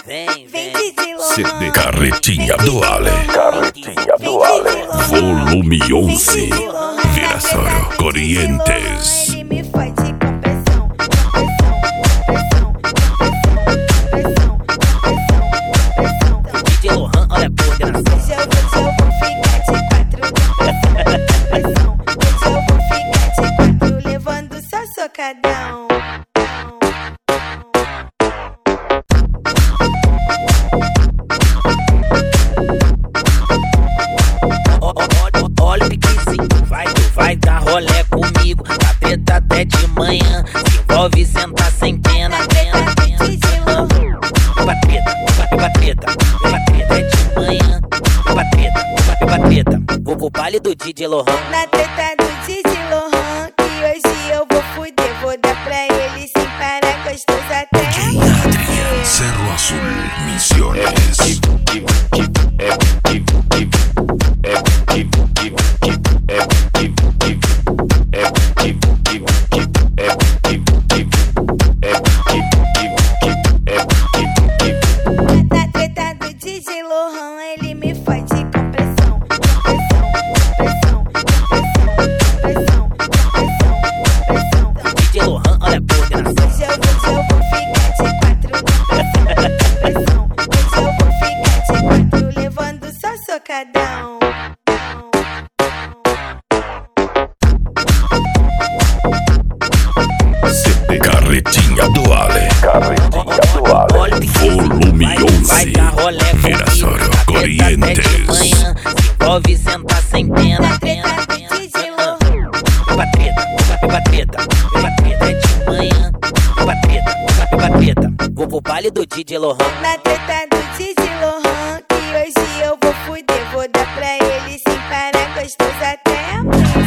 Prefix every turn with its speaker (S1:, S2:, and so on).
S1: CD Carretinha do Ale. Carretinha do Ale. Volume 11. Virasoro Corrientes.
S2: Ele me fode com pressão,
S3: DJ Lohan, olha a coordenação.
S2: hoje eu vou ficar de quatro. Hoje eu vou ficar de quatro, levando só socadão.
S3: Olha o piquezinho, vai dar rolé comigo. Tá preta até de manhã, se envolve, senta sem pena. Vai preta até de manhã. Vai preta, vou pro baile do DJ Lohan.
S2: Na treta do DJ Lohan, que hoje eu vou fuder. Vou dar pra ele sem parar, gostoso até
S1: Adrián Cerro Azul Misiones.
S2: Na treta do DJ Lohan, ele me fode com pressão.
S3: DJ Lohan, olha a coordenação.
S2: Hoje eu vou ficar de quatro. Hoje eu vou ficar de quatro, levando só socadão.
S1: CD Carretinha do Ale. Carretinha do Ale. Volume 11.
S3: Vai dar rolé
S1: Virasoro
S3: comigo.
S1: Corrientes.
S3: Se envolve, senta sem pena.
S2: Na treta do DJ Lohan,
S3: Vai preta é de manhã. Vai preta, vou pro baile do DJ Lohan.
S2: na treta do DJ Lohan, que hoje eu vou fuder. Vou dar pra ele sem parar, gostoso até amanhã.